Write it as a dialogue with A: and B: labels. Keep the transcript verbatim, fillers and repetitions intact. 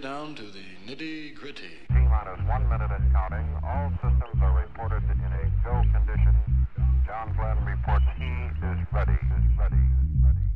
A: get down to the nitty-gritty.
B: T-minus one minute and counting. All systems are reported in a go condition. John Glenn reports he is ready, is ready, is ready.